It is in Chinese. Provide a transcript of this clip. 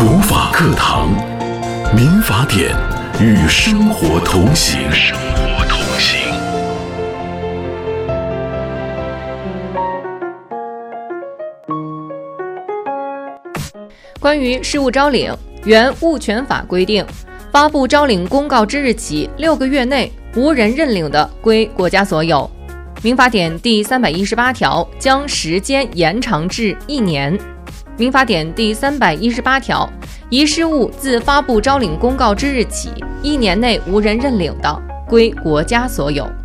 普法课堂，民法典与生活同行。 关于事务招领，原物权法规定，发布招领公告之日起6个月内无人认领的，归国家所有。民法典第318条将时间延长至1年。民法典第318条，遗失物自发布招领公告之日起1年内无人认领的，归国家所有。